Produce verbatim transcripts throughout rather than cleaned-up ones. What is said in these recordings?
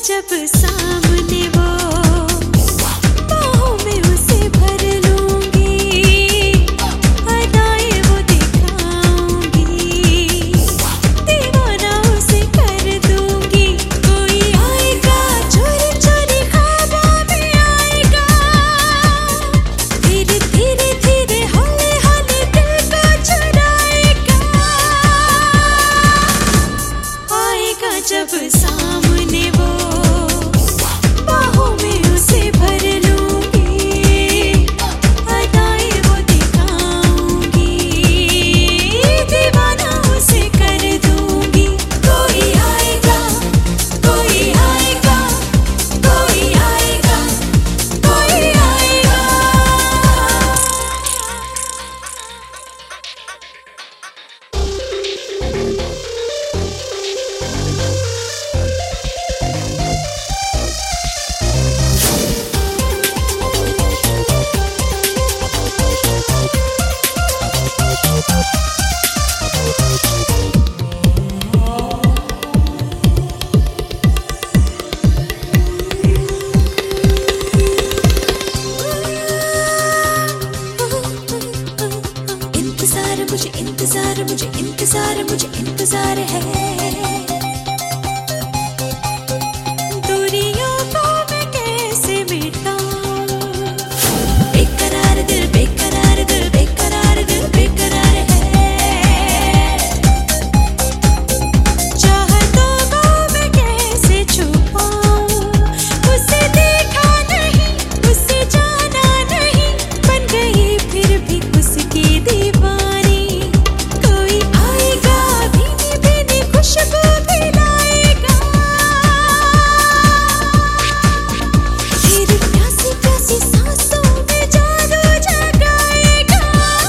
जब सामने वो बाहों में उसे भर लूंगी, अदाएं वो दिखाऊंगी, दीवाना उसे कर दूंगी। कोई आएगा चोरी चोरी ख्वाबों में आएगा, धीरे धीरे धीरे हौले हौले दिल को चुराएगा। आएगा जब सामने वो बाहों में उसे भर लूंगी, अदाएं वो दिखाऊंगी, दीवाना उसे कर दूंगी। कोई आएगा कोई आएगा कोई आएगा कोई आएगा। इंतजार मुझे इंतजार मुझे इंतजार मुझे इंतजार है, दूरियों को मैं कैसे मिटाऊं। बेकरार दिल बेकरार दिल बेकरार दिल बेकरार है, चाहतों को मैं कैसे छुपाऊं। उसे देखा नहीं उसे जाना नहीं, बन गई फिर भी उसकी दीवानी। कोई आएगा भीनी भीनी खुशबू पिलाएगा, फिर प्यासी प्यासी सांसों में जादू जगाएगा।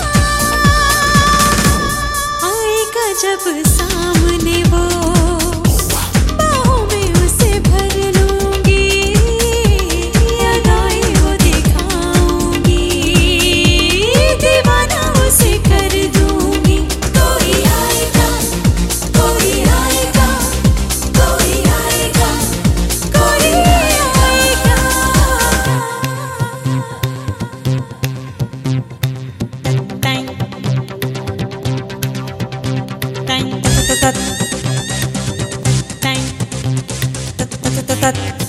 आएगा जब सामने वो बाहों में उसे भर लूंगी, अदाएं वो दिखाऊंगी, दीवाना उसे कर दूंगी। कोई आएगा कोई आएगा कोई आएगा कोई आएगा। Time time time time